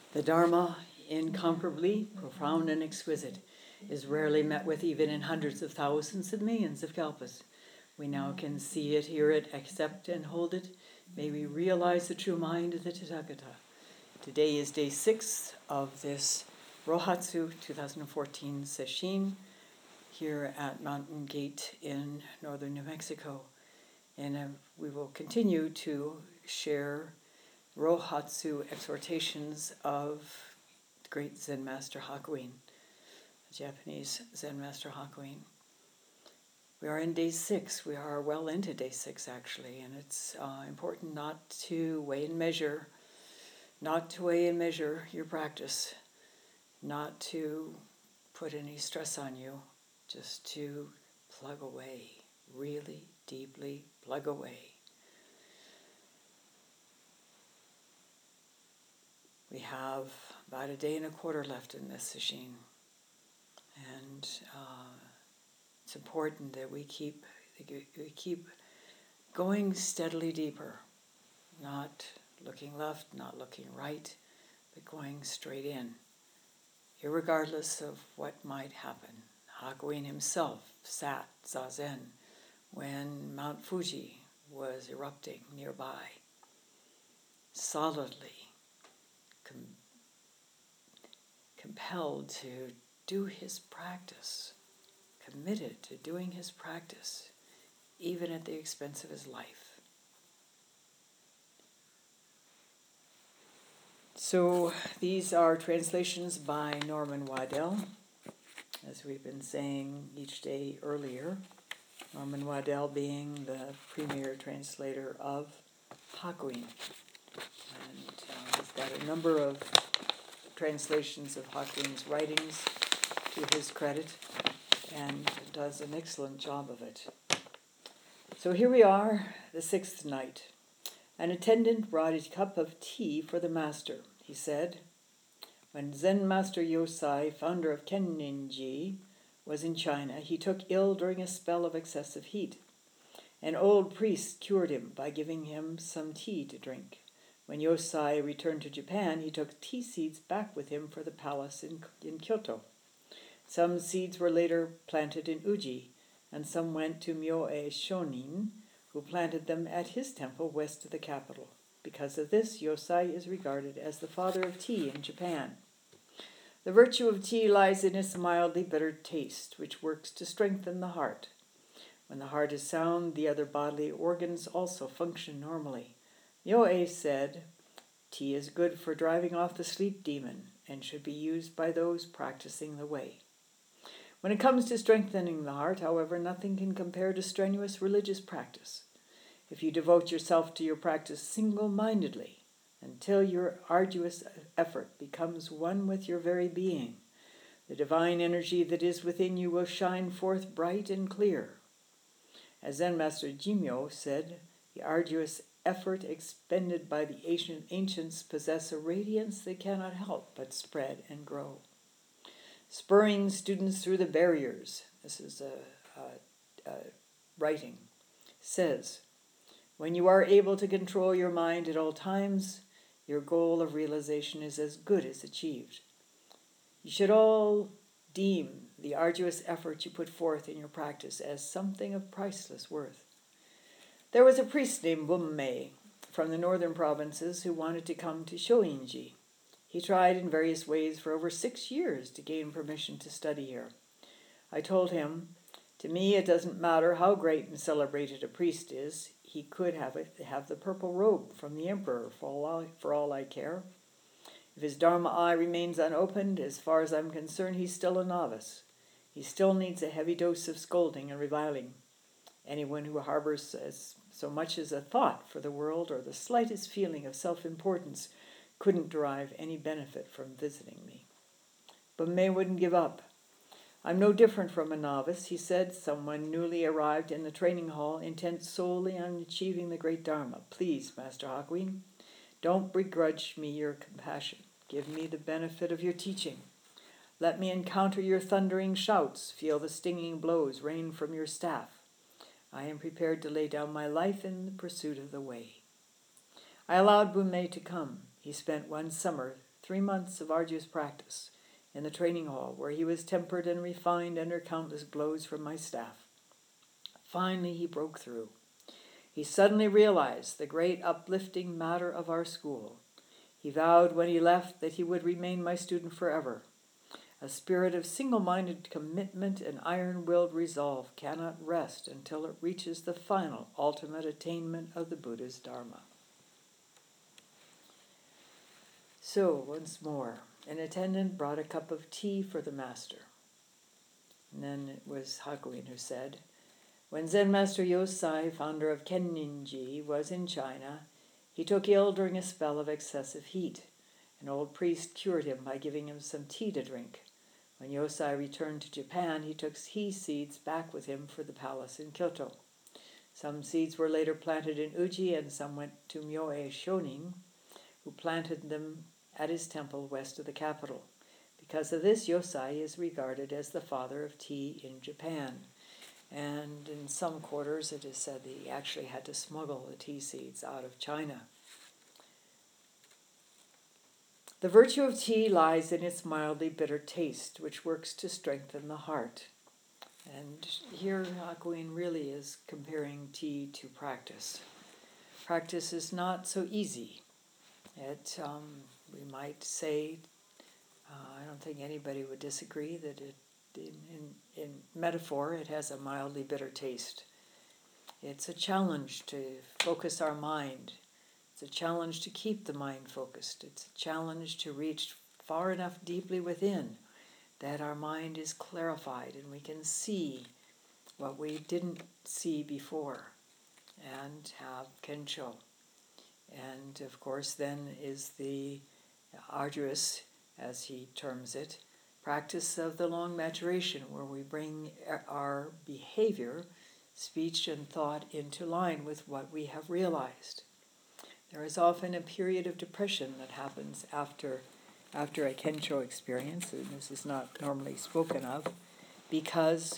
The Dharma, incomparably profound and exquisite, is rarely met with even in hundreds of thousands and millions of kalpas. We now can see it, hear it, accept and hold it. May we realize the true mind of the Tathagata. Today is day 6 of this Rohatsu 2014 session here at Mountain Gate in northern New Mexico. And we will continue to share Rohatsu exhortations of the great Zen Master Hakuin, the Japanese Zen Master Hakuin. We are in day 6. We are well into day 6, actually, and it's important not to weigh and measure your practice, not to put any stress on you, just to plug away, really deeply plug away. We have about a day and a quarter left in this session, and it's important that we keep going steadily deeper, not looking left, not looking right, but going straight in, irregardless of what might happen. Hakuin himself sat zazen when Mount Fuji was erupting nearby, solidly compelled to do his practice, committed to doing his practice, even at the expense of his life. So these are translations by Norman Waddell, as we've been saying each day earlier. Norman Waddell being the premier translator of Hakuin. And he's got a number of translations of Hakuin's writings to his credit and does an excellent job of it. So here we are, the 6th night. An attendant brought a cup of tea for the master. He said, when Zen Master Yosai, founder of Kenninji, was in China, he took ill during a spell of excessive heat. An old priest cured him by giving him some tea to drink. When Yosai returned to Japan, he took tea seeds back with him for the palace in Kyoto. Some seeds were later planted in Uji, and some went to Myoe Shonin, who planted them at his temple west of the capital. Because of this, Yosai is regarded as the father of tea in Japan. The virtue of tea lies in its mildly bitter taste, which works to strengthen the heart. When the heart is sound, the other bodily organs also function normally. Myoe said, tea is good for driving off the sleep demon and should be used by those practicing the way. When it comes to strengthening the heart, however, nothing can compare to strenuous religious practice. If you devote yourself to your practice single-mindedly until your arduous effort becomes one with your very being, the divine energy that is within you will shine forth bright and clear. As Zen Master Jimyo said, the arduous effort expended by the ancients possess a radiance they cannot help but spread and grow. Spurring students through the barriers, this is a writing, says, when you are able to control your mind at all times, your goal of realization is as good as achieved. You should all deem the arduous effort you put forth in your practice as something of priceless worth. There was a priest named Bummei from the northern provinces who wanted to come to Shoinji. He tried in various ways for over 6 years to gain permission to study here. I told him, to me it doesn't matter how great and celebrated a priest is, he could have the purple robe from the emperor for all I care. If his Dharma eye remains unopened, as far as I'm concerned, he's still a novice. He still needs a heavy dose of scolding and reviling. Anyone who harbors so much as a thought for the world or the slightest feeling of self-importance couldn't derive any benefit from visiting me. But May wouldn't give up. I'm no different from a novice, he said, someone newly arrived in the training hall, intent solely on achieving the great Dharma. Please, Master Hakuin, don't begrudge me your compassion. Give me the benefit of your teaching. Let me encounter your thundering shouts, feel the stinging blows rain from your staff. I am prepared to lay down my life in the pursuit of the way. I allowed Bummei to come. He spent one summer 3 months of arduous practice in the training hall, where he was tempered and refined under countless blows from my staff. Finally, he broke through. He suddenly realized the great uplifting matter of our school. He vowed when he left that he would remain my student forever. A spirit of single-minded commitment and iron-willed resolve cannot rest until it reaches the final, ultimate attainment of the Buddha's Dharma. So, once more, an attendant brought a cup of tea for the master. And then it was Hakuin who said, "When Zen Master Yosai, founder of Kenninji, was in China, he took ill during a spell of excessive heat. An old priest cured him by giving him some tea to drink. When Yosai returned to Japan, he took tea seeds back with him for the palace in Kyoto. Some seeds were later planted in Uji, and some went to Myoe Shonin, who planted them at his temple west of the capital. Because of this, Yosai is regarded as the father of tea in Japan. And in some quarters, it is said that he actually had to smuggle the tea seeds out of China. The virtue of tea lies in its mildly bitter taste, which works to strengthen the heart." And here Hakuin really is comparing tea to practice. Practice is not so easy. We might say, I don't think anybody would disagree that in metaphor it has a mildly bitter taste. It's a challenge to focus our mind. It's a challenge to keep the mind focused. It's a challenge to reach far enough deeply within that our mind is clarified and we can see what we didn't see before and have Kensho. And of course then is the arduous, as he terms it, practice of the long maturation, where we bring our behavior, speech and thought into line with what we have realized. There is often a period of depression that happens after a Kensho experience, and this is not normally spoken of, because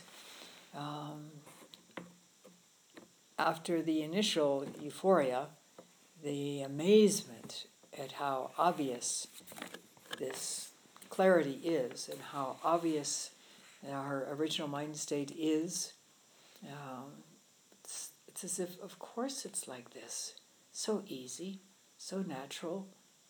after the initial euphoria, the amazement at how obvious this clarity is and how obvious our original mind state is, it's as if, of course it's like this. So easy, so natural.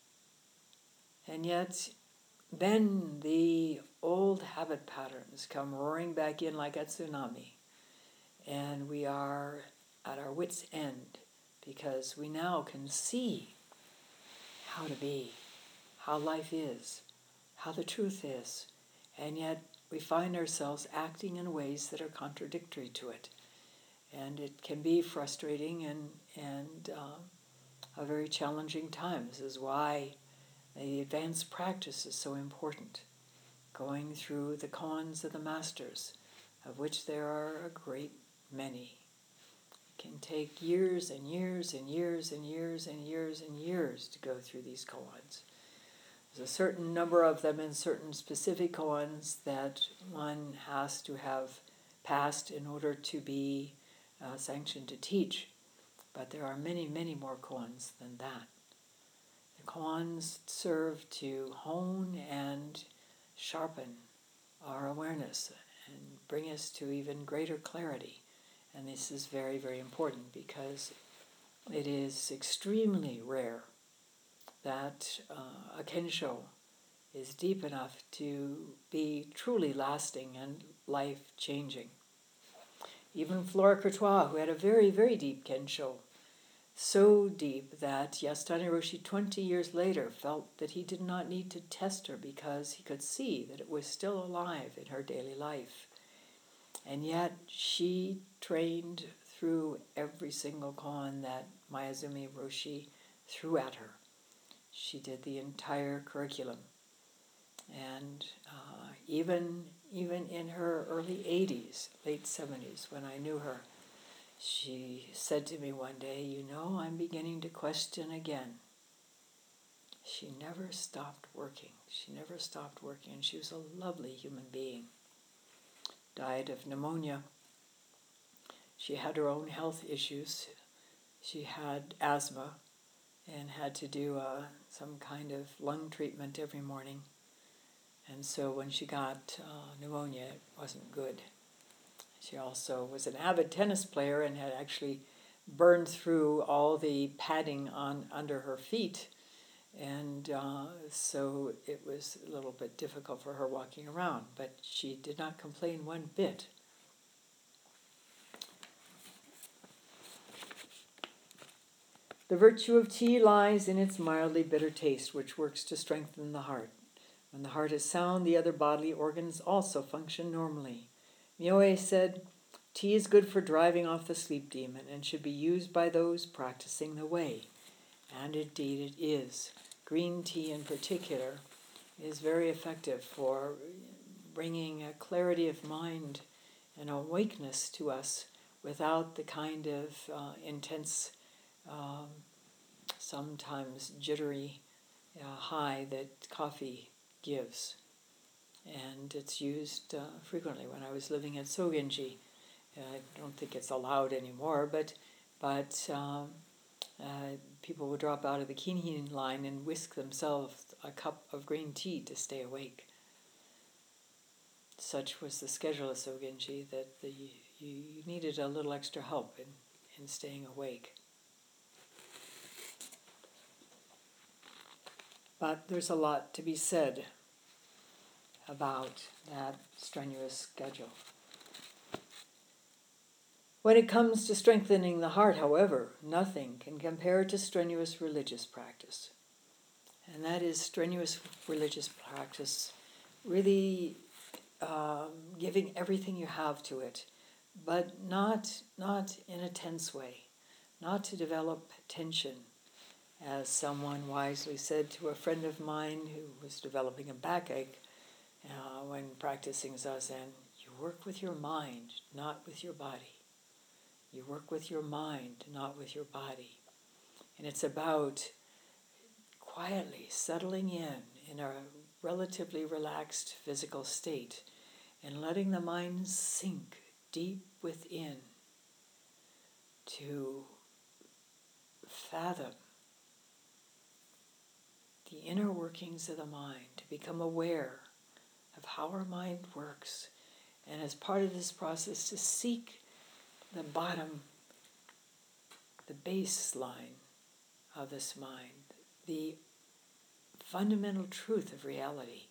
And yet, then the old habit patterns come roaring back in like a tsunami. And we are at our wits' end because we now can see how to be, how life is, how the truth is. And yet we find ourselves acting in ways that are contradictory to it. And it can be frustrating and a very challenging time. This is why the advanced practice is so important. Going through the koans of the masters, of which there are a great many. It can take years and years and years and years and years and years to go through these koans. There's a certain number of them in certain specific koans that one has to have passed in order to be sanctioned to teach. But there are many, many more koans than that. The koans serve to hone and sharpen our awareness and bring us to even greater clarity. And this is very, very important because it is extremely rare that a Kensho is deep enough to be truly lasting and life-changing. Even Flora Courtois, who had a very, very deep Kensho, so deep that Yasutani Roshi 20 years later felt that he did not need to test her because he could see that it was still alive in her daily life. And yet she trained through every single koan that Mayazumi Roshi threw at her. She did the entire curriculum. And even in her early 80s, late 70s, when I knew her, she said to me one day, I'm beginning to question again. She never stopped working. And she was a lovely human being. Died of pneumonia. She had her own health issues. She had asthma. and had to do some kind of lung treatment every morning. And so when she got pneumonia, it wasn't good. She also was an avid tennis player and had actually burned through all the padding under her feet. And so it was a little bit difficult for her walking around, but she did not complain one bit. The virtue of tea lies in its mildly bitter taste, which works to strengthen the heart. When the heart is sound, the other bodily organs also function normally. Myoe said, tea is good for driving off the sleep demon and should be used by those practicing the way. And indeed it is. Green tea in particular is very effective for bringing a clarity of mind and awakeness to us without the kind of intense, sometimes jittery high that coffee gives. And it's used frequently. When I was living at Sogenji, I don't think it's allowed anymore, but people would drop out of the kinhin line and whisk themselves a cup of green tea to stay awake. Such was the schedule of Sogenji that you needed a little extra help in staying awake. But there's a lot to be said about that strenuous schedule. When it comes to strengthening the heart, however, nothing can compare to strenuous religious practice. And that is strenuous religious practice, really giving everything you have to it, but not in a tense way, not to develop tension. As someone wisely said to a friend of mine who was developing a backache when practicing Zazen, you work with your mind, not with your body. You work with your mind, not with your body. And it's about quietly settling in a relatively relaxed physical state and letting the mind sink deep within to fathom the inner workings of the mind, to become aware of how our mind works, and as part of this process to seek the bottom, the baseline of this mind, the fundamental truth of reality,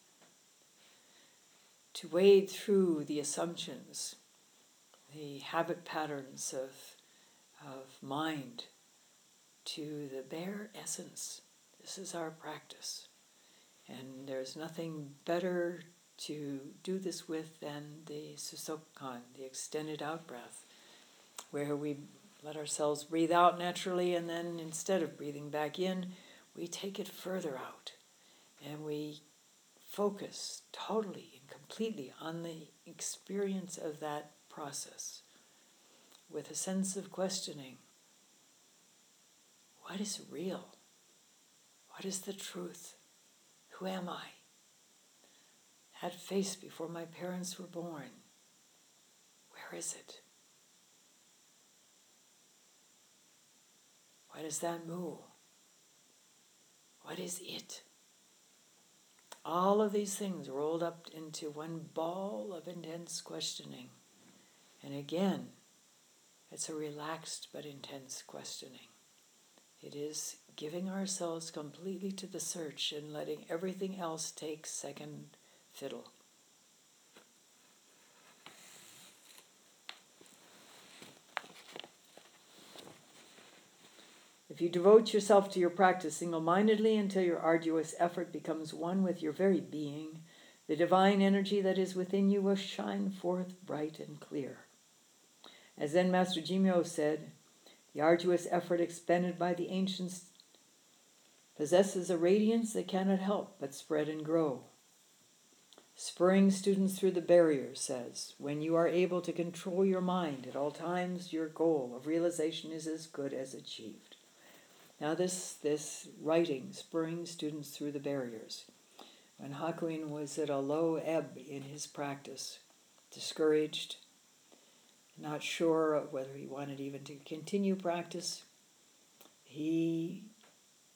to wade through the assumptions, the habit patterns of mind to the bare essence. This is our practice. And there's nothing better to do this with than the Susokkan, the extended out breath, where we let ourselves breathe out naturally, and then instead of breathing back in, we take it further out. And we focus totally and completely on the experience of that process with a sense of questioning. What is real? What is the truth? Who am I? That face before my parents were born, where is it? Why does that move? What is it? All of these things rolled up into one ball of intense questioning. And again, it's a relaxed but intense questioning. It is giving ourselves completely to the search and letting everything else take second fiddle. If you devote yourself to your practice single-mindedly until your arduous effort becomes one with your very being, the divine energy that is within you will shine forth bright and clear. As Zen Master Jimyo said, the arduous effort expended by the ancients possesses a radiance that cannot help but spread and grow. Spurring students through the barrier says, when you are able to control your mind at all times, your goal of realization is as good as achieved. Now this writing, spurring students through the barriers, when Hakuin was at a low ebb in his practice, discouraged, not sure whether he wanted even to continue practice, he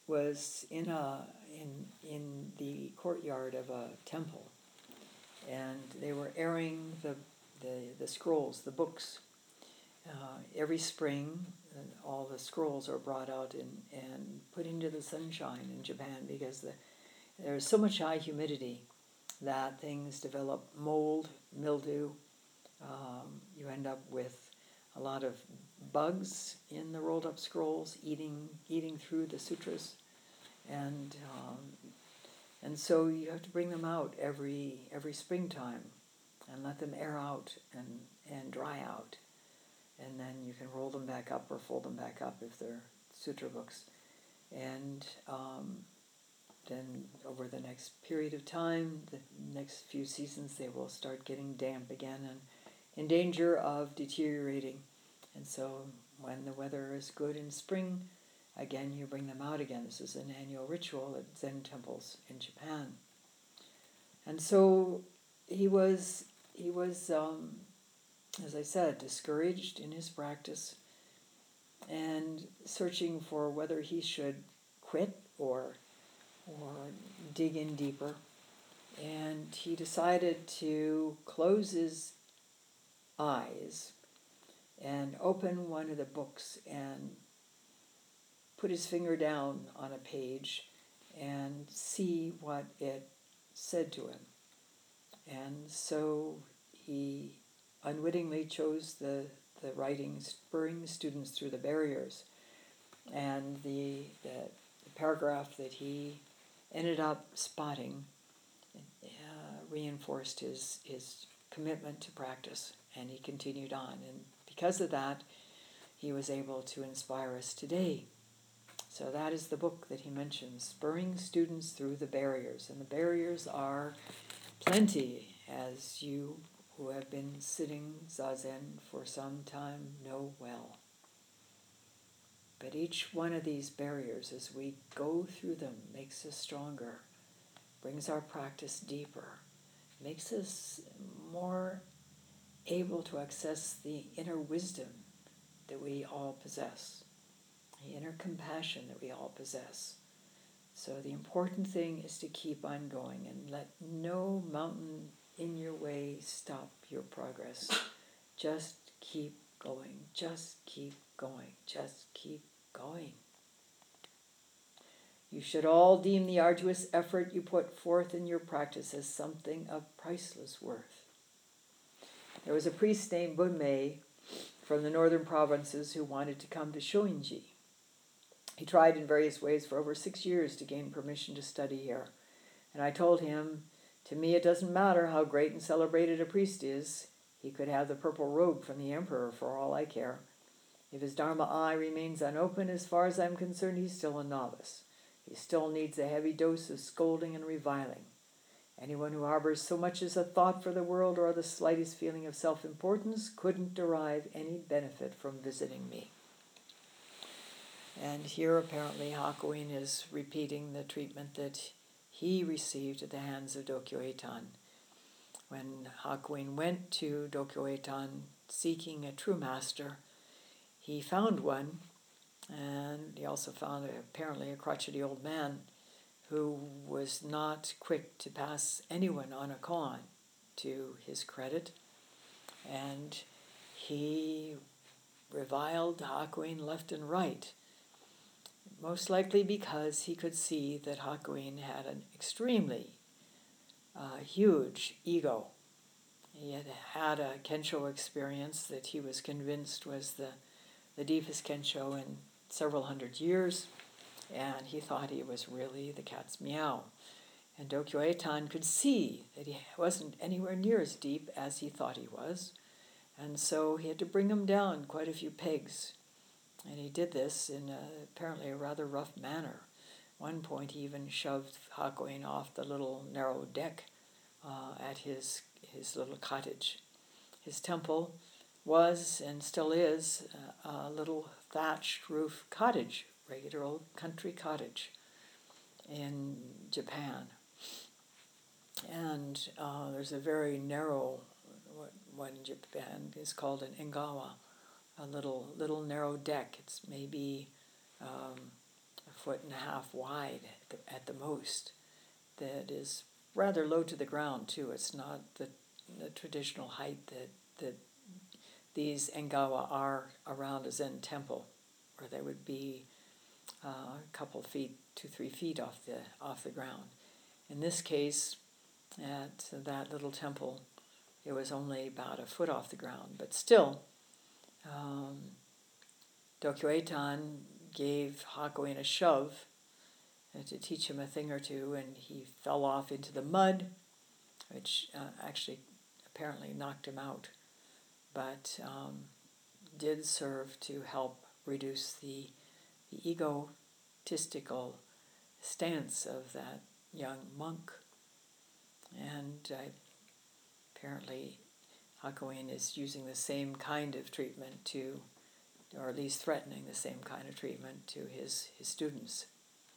was in the courtyard of a temple, and they were airing the scrolls, the books. Every spring, all the scrolls are brought out and put into the sunshine in Japan because there's so much high humidity that things develop mold, mildew. You end up with a lot of bugs in the rolled up scrolls eating through the sutras, and so you have to bring them out every springtime and let them air out and dry out, and then you can roll them back up or fold them back up if they're sutra books, and then over the next period of time, the next few seasons, they will start getting damp again and in danger of deteriorating. And so when the weather is good in spring, again you bring them out again. This is an annual ritual at Zen temples in Japan. And so he was as I said, discouraged in his practice and searching for whether he should quit or dig in deeper. And he decided to close his eyes and open one of the books and put his finger down on a page and see what it said to him. And so he unwittingly chose the writing, spurring students through the barriers. And the paragraph that he ended up spotting reinforced his commitment to practice, and he continued on. And because of that, he was able to inspire us today. So that is the book that he mentions, Spurring Students Through the Barriers. And the barriers are plenty, as you who have been sitting zazen for some time know well. But each one of these barriers, as we go through them, makes us stronger, brings our practice deeper, makes us more able to access the inner wisdom that we all possess, the inner compassion that we all possess. So the important thing is to keep on going and let no mountain in your way stop your progress. Just keep going, just keep going, just keep going. You should all deem the arduous effort you put forth in your practice as something of priceless worth. There was a priest named Bunmei from the northern provinces who wanted to come to Shoinji. He tried in various ways for over 6 years to gain permission to study here. And I told him, to me it doesn't matter how great and celebrated a priest is. He could have the purple robe from the emperor for all I care. If his Dharma eye remains unopened, as far as I'm concerned, he's still a novice. He still needs a heavy dose of scolding and reviling. Anyone who harbors so much as a thought for the world or the slightest feeling of self-importance couldn't derive any benefit from visiting me. And here apparently Hakuin is repeating the treatment that he received at the hands of Dokyo Eitan. When Hakuin went to Dokyo Eitan seeking a true master, he found one, and he also found apparently a crotchety old man who was not quick to pass anyone on a koan, to his credit. And he reviled Hakuin left and right, most likely because he could see that Hakuin had an extremely huge ego. He had had a Kensho experience that he was convinced was the deepest Kensho in several hundred years, and he thought he was really the cat's meow. And Dokyo Eitan could see that he wasn't anywhere near as deep as he thought he was, and so he had to bring him down quite a few pegs. And he did this in apparently a rather rough manner. One point he even shoved Hakuin off the little narrow deck at his little cottage. His temple was and still is a little thatched roof cottage, regular old country cottage in Japan. And there's a very narrow, what in Japan is called an engawa, a little narrow deck. It's maybe 1.5 feet wide at the most, that is rather low to the ground too. It's not the traditional height that these Engawa are around a Zen temple, where they would be a couple feet, 2-3 feet off the ground. In this case, at that little temple, it was only about a foot off the ground, but still, Dokyo Eitan gave Hakuin a shove to teach him a thing or two, and he fell off into the mud, which actually apparently knocked him out, but did serve to help reduce the egotistical stance of that young monk. And apparently Hakuin is using the same kind of treatment to, or at least threatening the same kind of treatment to his students.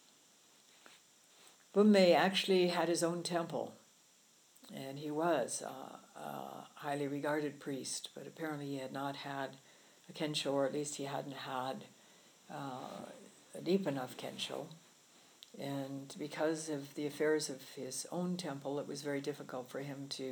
Bunmei actually had his own temple, and he was a highly regarded priest, but apparently he had not had a kensho, or at least he hadn't had a deep enough kensho. And because of the affairs of his own temple, it was very difficult for him to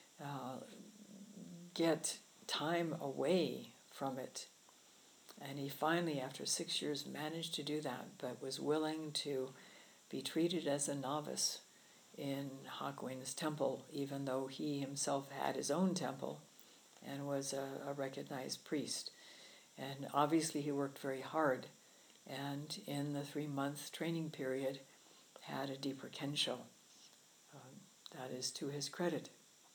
get time away from it. And he finally, after 6 years, managed to do that, but was willing to be treated as a novice in Hakuin's temple, even though he himself had his own temple and was a recognized priest. And obviously he worked very hard, and in the 3-month training period had a deeper kensho. That is to his credit.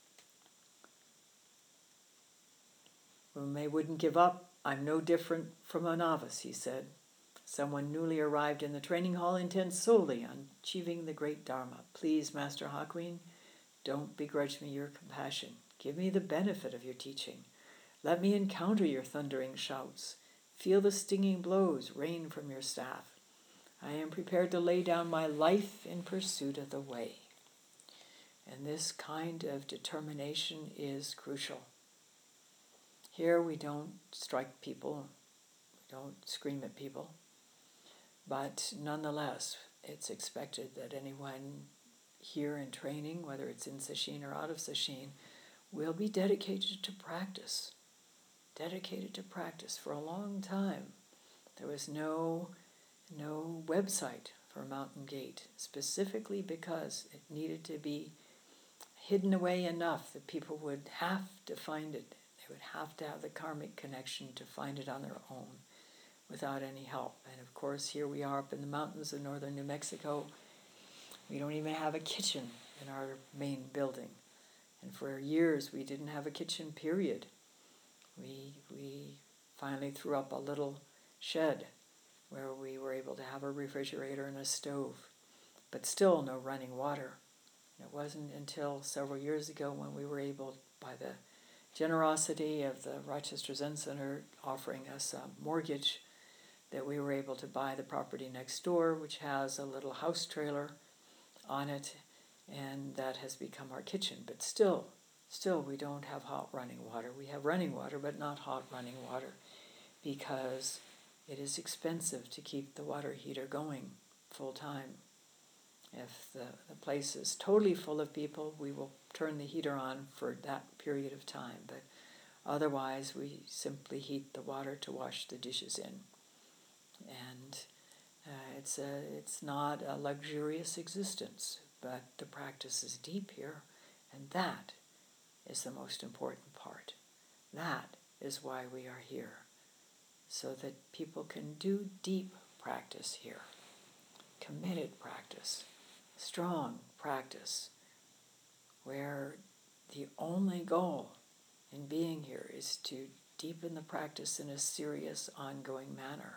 Bunmei wouldn't give up. "I'm no different from a novice," he said. "Someone newly arrived in the training hall intends solely on achieving the great Dharma. Please, Master Hakuin, don't begrudge me your compassion. Give me the benefit of your teaching. Let me encounter your thundering shouts. Feel the stinging blows rain from your staff. I am prepared to lay down my life in pursuit of the way." And this kind of determination is crucial. Here we don't strike people, we don't scream at people, but nonetheless, it's expected that anyone here in training, whether it's in sesshin or out of sesshin, will be dedicated to practice. Dedicated to practice. For a long time, there was no website for Mountain Gate, specifically because it needed to be hidden away enough that people would have to find it. They would have to have the karmic connection to find it on their own without any help. And of course, here we are up in the mountains of northern New Mexico. We don't even have a kitchen in our main building. And for years, we didn't have a kitchen, period. We finally threw up a little shed where we were able to have a refrigerator and a stove, but still no running water. It wasn't until several years ago when we were able, by the generosity of the Rochester Zen Center offering us a mortgage, that we were able to buy the property next door, which has a little house trailer on it, and that has become our kitchen. But still we don't have hot running water. We have running water, but not hot running water, because it is expensive to keep the water heater going full time. If the place is totally full of people, we will turn the heater on for that period of time, but otherwise we simply heat the water to wash the dishes in. And it's not a luxurious existence, but the practice is deep here, and that is the most important part. That is why we are here, so that people can do deep practice here, committed practice, strong practice, where the only goal in being here is to deepen the practice in a serious, ongoing manner.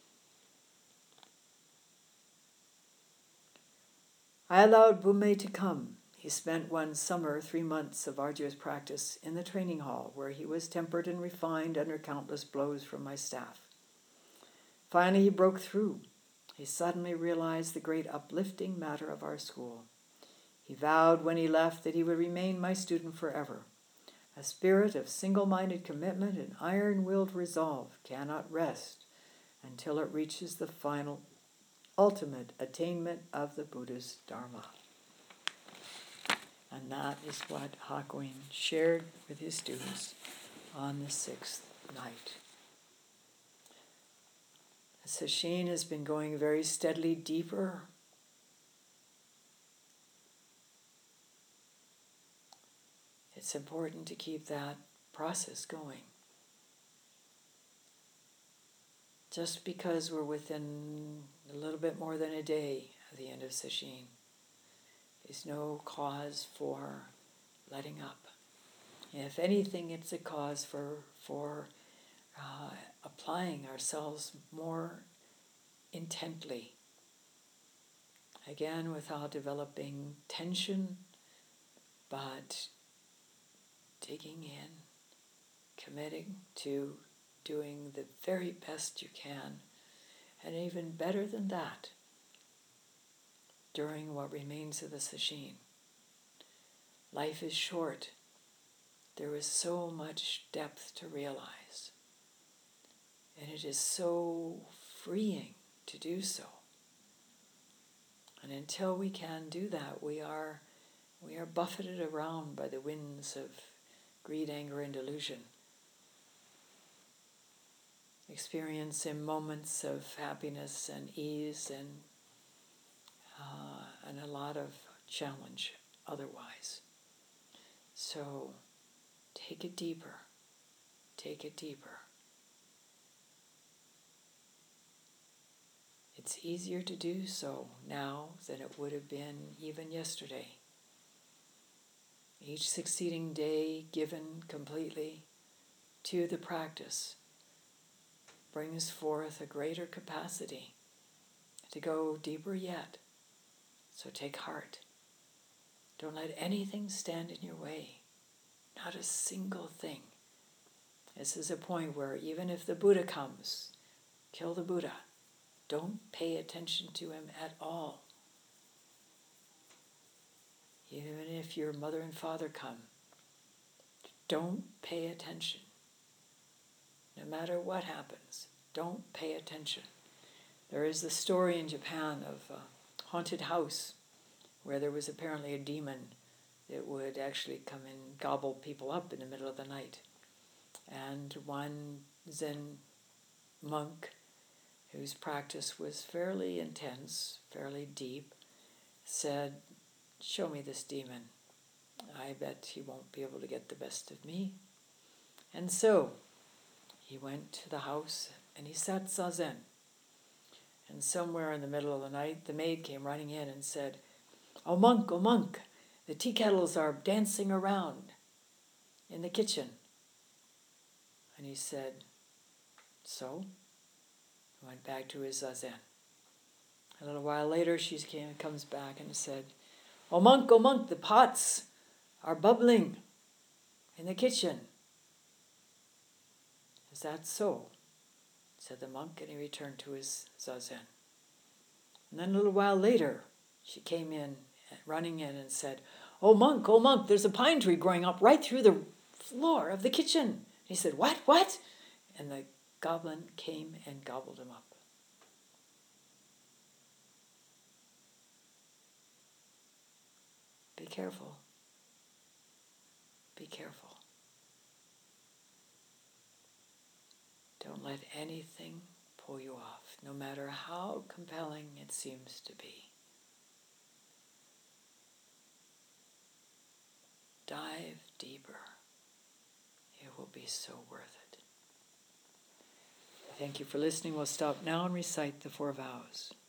I allowed Bunmei to come. He spent one summer, 3 months of arduous practice in the training hall, where he was tempered and refined under countless blows from my staff. Finally, he broke through. He suddenly realized the great uplifting matter of our school. He vowed when he left that he would remain my student forever. A spirit of single-minded commitment and iron-willed resolve cannot rest until it reaches the final ultimate attainment of the Buddha's Dharma. And that is what Hakuin shared with his students on the sixth night. The sesshin has been going very steadily deeper. It's important to keep that process going. Just because we're within a little bit more than a day of the end of sesshin is no cause for letting up. If anything, it's a cause for applying ourselves more intently. Again, without developing tension, but digging in, committing to doing the very best you can, and even better than that, during what remains of the sesshin. Life is short. There is so much depth to realize, and it is so freeing to do so. And until we can do that, we are buffeted around by the winds of greed, anger, and delusion. Experiencing moments of happiness and ease and a lot of challenge otherwise. So take it deeper. Take it deeper. It's easier to do so now than it would have been even yesterday. Each succeeding day given completely to the practice brings forth a greater capacity to go deeper yet. So take heart. Don't let anything stand in your way. Not a single thing. This is a point where even if the Buddha comes, kill the Buddha. Don't pay attention to him at all. Even if your mother and father come, don't pay attention. No matter what happens, don't pay attention. There is the story in Japan of a haunted house where there was apparently a demon that would actually come and gobble people up in the middle of the night. And one Zen monk, whose practice was fairly intense, fairly deep, said, "Show me this demon. I bet he won't be able to get the best of me." And so he went to the house and he sat zazen. And somewhere in the middle of the night, the maid came running in and said, oh monk, the tea kettles are dancing around in the kitchen." And he said, "So?" He went back to his zazen. A little while later, she comes back and said, oh monk, the pots are bubbling in the kitchen." "Is that so?" said the monk, and he returned to his zazen. And then a little while later, she came in, running in, and said, oh monk, there's a pine tree growing up right through the floor of the kitchen." And he said, What? And the goblin came and gobbled him up. Be careful. Be careful. Don't let anything pull you off, no matter how compelling it seems to be. Dive deeper. It will be so worth it. Thank you for listening. We'll stop now and recite the 4 vows.